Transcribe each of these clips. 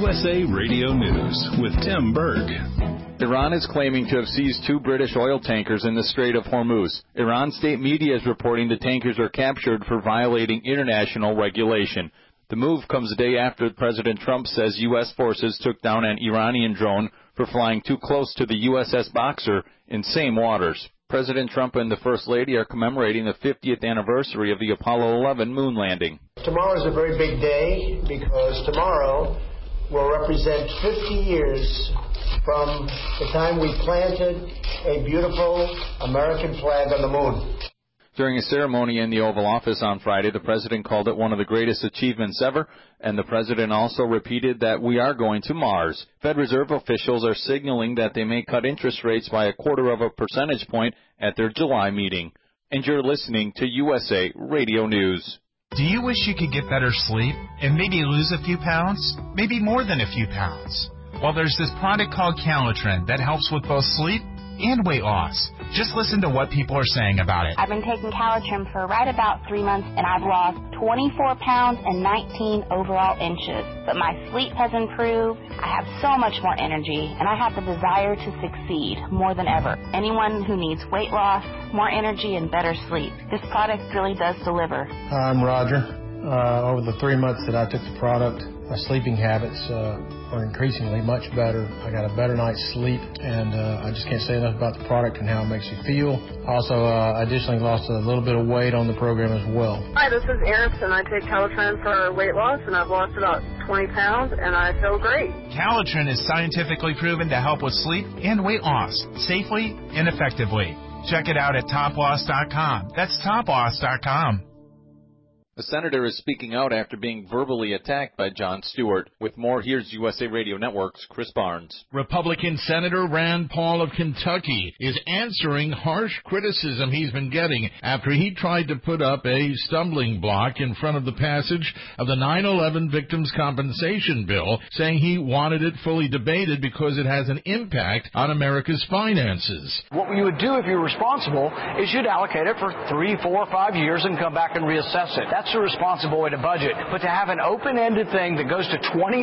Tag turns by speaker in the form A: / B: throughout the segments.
A: USA Radio News with Tim Berg.
B: Iran is claiming to have seized 2 British oil tankers in the Strait of Hormuz. Iran state media is reporting the tankers are captured for violating international regulation. The move comes a day after President Trump says U.S. forces took down an Iranian drone for flying too close to the USS Boxer in same waters. President Trump and the First Lady are commemorating the 50th anniversary of the Apollo 11 moon landing.
C: Tomorrow is a very big day because tomorrow will represent 50 years from the time we planted a beautiful American flag on the moon.
B: During a ceremony in the Oval Office on Friday, the president called it one of the greatest achievements ever, and the president also repeated that we are going to Mars. Fed Reserve officials are signaling that they may cut interest rates by 0.25 percentage point at their July meeting. And you're listening to USA Radio News.
D: Do you wish you could get better sleep and maybe lose a few pounds? Maybe more than a few pounds? Well, there's this product called Calitrin that helps with both sleep and weight loss. Just listen to what people are saying about it.
E: I've been taking Calitrin for right about 3 months, and I've lost 24 pounds and 19 overall inches. But my sleep has improved, I have so much more energy, and I have the desire to succeed more than ever. Anyone who needs weight loss, more energy, and better sleep, this product really does deliver.
C: I'm Roger. Over the 3 months that I took the product, my sleeping habits are increasingly much better. I got a better night's sleep, and I just can't say enough about the product and how it makes you feel. Also, additionally lost a little bit of weight on the program as well.
F: Hi, this is Eris, and I take Calitrin for weight loss, and I've lost about 20 pounds, and I feel great.
D: Calitrin is scientifically proven to help with sleep and weight loss safely and effectively. Check it out at toploss.com. That's toploss.com.
B: The senator is speaking out after being verbally attacked by Jon Stewart. With more, here's USA Radio Network's Chris Barnes.
G: Republican Senator Rand Paul of Kentucky is answering harsh criticism he's been getting after he tried to put up a stumbling block in front of the passage of the 9/11 Victims' Compensation Bill, saying he wanted it fully debated because it has an impact on America's finances.
H: What you would do if you're responsible is you'd allocate it for 3, 4, 5 years and come back and reassess it. That's a responsible way to budget. But to have an open-ended thing that goes to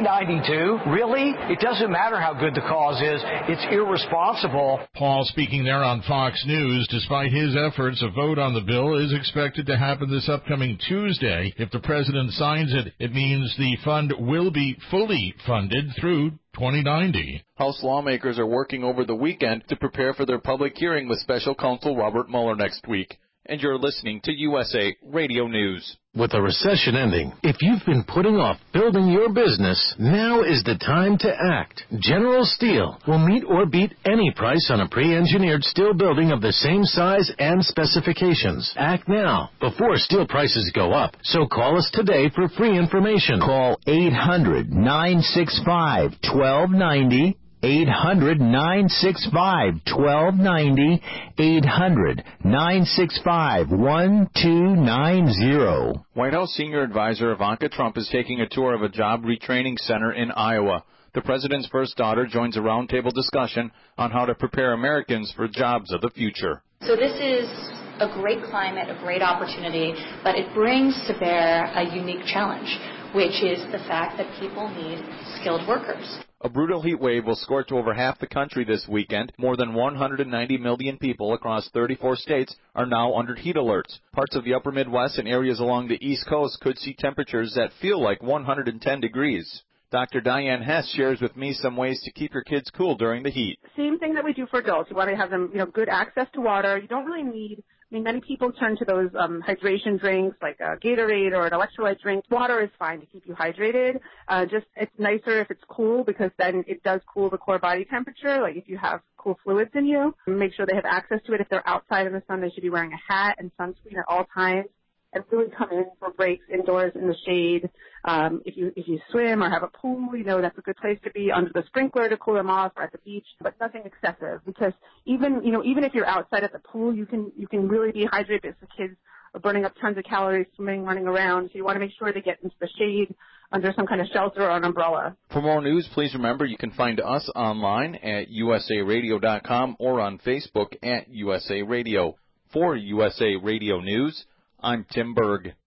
H: 2092, really? It doesn't matter how good the cause is. It's irresponsible.
G: Paul speaking there on Fox News. Despite his efforts, a vote on the bill is expected to happen this upcoming Tuesday. If the president signs it, it means the fund will be fully funded through 2090.
B: House lawmakers are working over the weekend to prepare for their public hearing with special counsel Robert Mueller next week. And you're listening to USA Radio News.
I: With a recession ending, if you've been putting off building your business, now is the time to act. General Steel will meet or beat any price on a pre-engineered steel building of the same size and specifications. Act now, before steel prices go up. So call us today for free information.
J: Call 800-965-1290. 800-965-1290, 800-965-1290.
B: White House senior advisor Ivanka Trump is taking a tour of a job retraining center in Iowa. The president's first daughter joins a roundtable discussion on how to prepare Americans for jobs of the future.
K: So this is a great climate, a great opportunity, but it brings to bear a unique challenge, which is the fact that people need skilled workers.
B: A brutal heat wave will scorch over half the country this weekend. More than 190 million people across 34 states are now under heat alerts. Parts of the upper Midwest and areas along the East Coast could see temperatures that feel like 110 degrees. Dr. Diane Hess shares with me some ways to keep your kids cool during the heat.
F: Same thing that we do for adults. You want to have them, good access to water. You don't really need, many people turn to those hydration drinks like a Gatorade or an electrolyte drink. Water is fine to keep you hydrated. It's nicer if it's cool because then it does cool the core body temperature. Like if you have cool fluids in you, make sure they have access to it. If they're outside in the sun, they should be wearing a hat and sunscreen at all times. And really come in for breaks indoors in the shade. If you swim or have a pool, that's a good place to be under the sprinkler to cool them off, or at the beach, but nothing excessive because even if you're outside at the pool, you can really be hydrated if the kids are burning up tons of calories swimming, running around. So you want to make sure they get into the shade under some kind of shelter or an umbrella.
B: For more news, please remember you can find us online at usaradio.com or on Facebook at USA Radio. For USA Radio News, I'm Tim Berg.